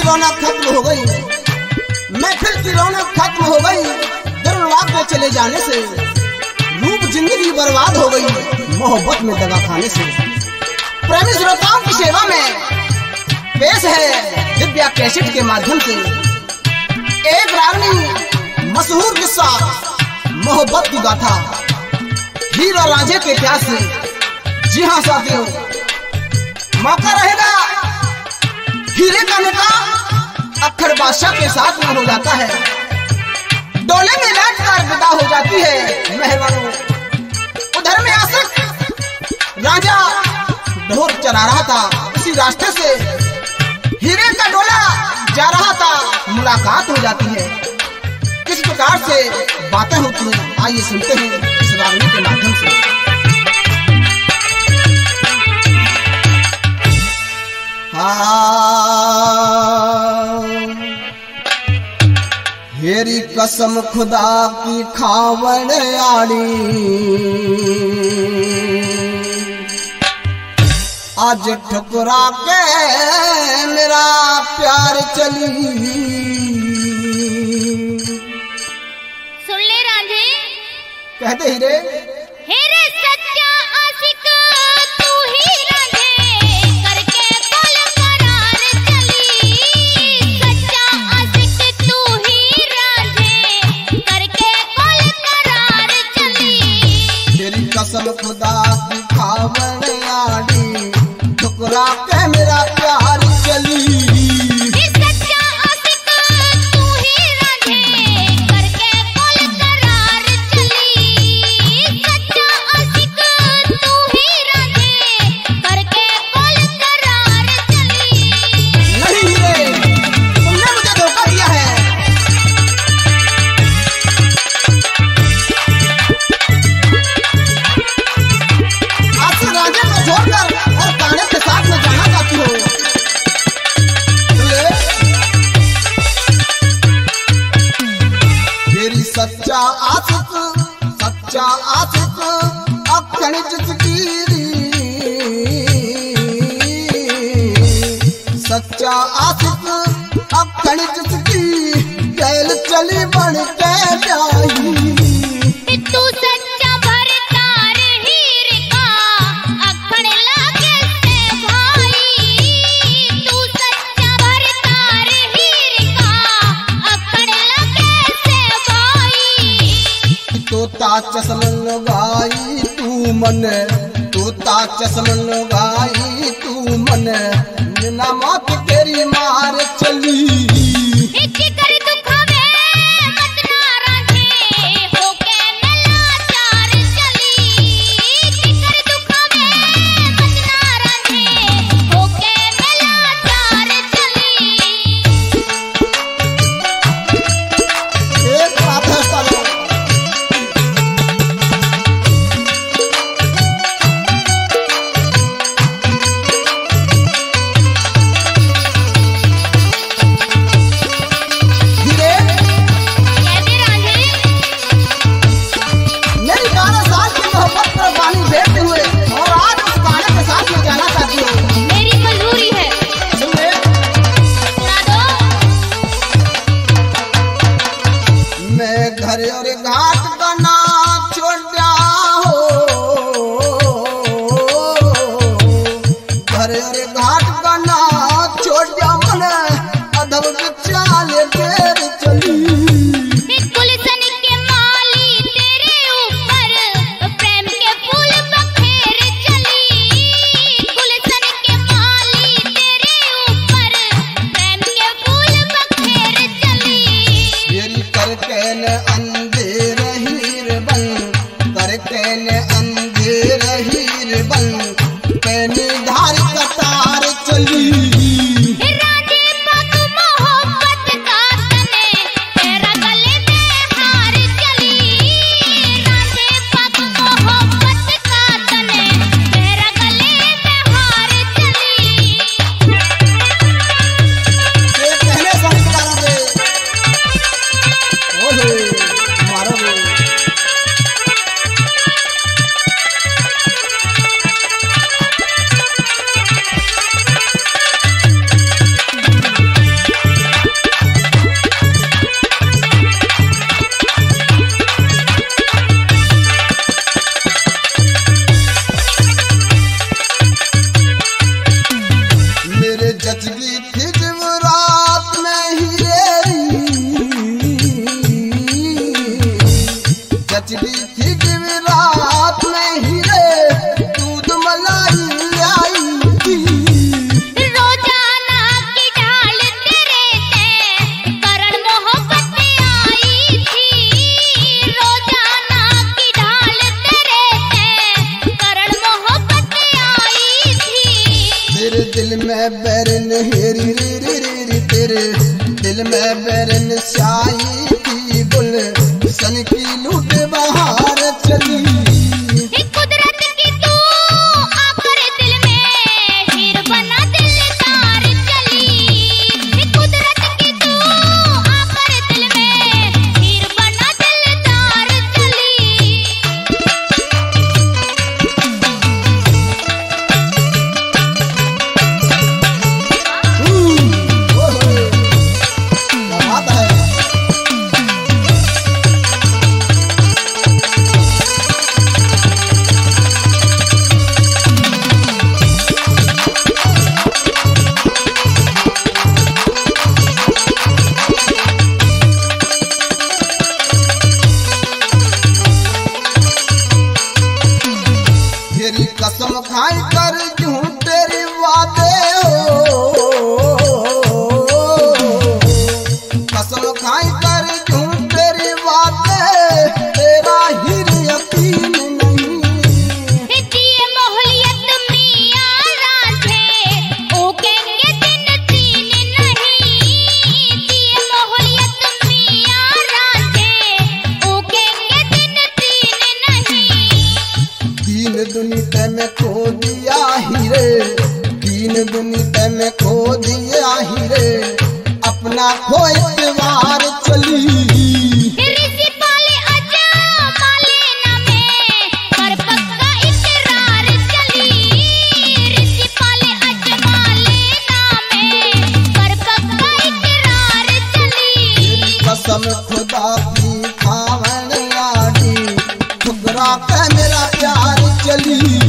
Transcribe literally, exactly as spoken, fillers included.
रौनक खत्म हो गई, महफिल की रौनक खत्म हो गई। दरवाज़ में चले जाने से रूप जिंदगी बर्बाद हो गई, मोहब्बत में दगा खाने से। प्रेमी श्रोताओं की सेवा में पेश है दिव्या कैसेट के माध्यम से एक रागनी मशहूर किस्सा, मोहब्बत की गाथा, हीर और रांझे के प्यास से। जी हाँ साथियों, मौका रहेगा हीरे का निकाह अख्तर बादशाह के साथ में हो जाता है। डोले में बैठ कर विदा हो जाती है मेहमानों। उधर में आशिक राजा ढोर चला रहा था, इसी रास्ते से हीरे का डोला जा रहा था, मुलाकात हो जाती है। किस प्रकार से बातें होती हैं आइए सुनते हैं इस रागनी के माध्यम से। हेरी कसम खुदा की खावण आड़ी, आज ठुकरा के मेरा प्यार चली। सुन ले रांझे, कहते हीरे हेरे सच्चा आशिक तू ही रांझे, करके कुल करार चली। सच्चा आशिक तू ही रांझे, करके कुल करार चली। तेरी कसम खुदा की खावण आड़ी, ठुकरा के मेरा प्यार चली। सच्चा आशिक तू ही रांझे, करके कुल करार चली। सच्चा आशिक तू ही रांझे, करके कुल करार चली। नहीं हीरे, तुमने मुझे धोखा दिया है। आज से राजा को छोड़कर और कान्हे के साथ में जाना चाहती हो। सुन ले, मेरी सच्चा आशिक, सच्चा आशिक अखंड जिसकी, सच्चा आशिक अखंड जिसकी, गैल चली बन के जाई। तू सच्चा भरतार हीर का, अखड़ लागे से भाई। तू सच्चा भरतार हीर का, अखड़ लागे से भाई। तोता चश्मन गाई तू मन, तोता चश्मन गाई तू मन, बिना मौत तेरी मार चली। जिगर दुखावे मत ना रांझे, होके मैं लाचार चली। जिगर दुखावे मत ना रांझे, होके मैं लाचार चली। एक बात है सालो, हीरे कहते रांझे, मेरी बारह साल की मोहब्बत पर पानी फेरते हुए और आज उस कान्हे के साथ में जाना चाहती हो। मेरी मंजूरी है, सुन ले, सुना दो। मैं घर और घाट बना छोड़ दिया हो, घर और घाट बना छोड़ दिया मन, अधब चाल देर चली। गुलशन के माली तेरे ऊपर, प्रेम के फूल बखेर चली। गुलशन के माली तेरे ऊपर, प्रेम के फूल बखेर चली। मेरी करके न अंधेर जचदी थी रात में ही रे दूध मलाई आई थी। रोजाना की ढाल तेरे ते करण मोहब्बत आई थी। रोजाना की ढाल तेरे ते करण मोहब्बत आई थी। तेरे दिल में बैरन हेरी रे रे रे रे तेरे दिल में बैरन स्याही की गुल सन की लूट बहार चली। कुदरत की तू आकर दिल में हीर बना दिलदार चली। कुदरत की तू आकर दिल में हीर बना दिलदार चली। तेरी कसम खाई कर जूं तेरे वादे हो। कसम खाई कर जूं तेरे वादे तेरा हिर यकीन नहीं। जिए मोहलियत मियां रांझे ओ कहेंगे दिन तीन नहीं। जिए मोहलियत मियां रांझे ओ कहेंगे दिन तीन नहीं। दीन दुनिया में खो दिया हीरे दीन दुनिया में खो दिया हीरे अपना खो इतवार चली। रिसी पाले अजा माले ना में पर पक्का इकरार चली। रिसी पाले अजा माले ना में पर पक्का इकरार चली। कसम खुदा की खावन लाडी ठुकरा के मेरा प्यार चली।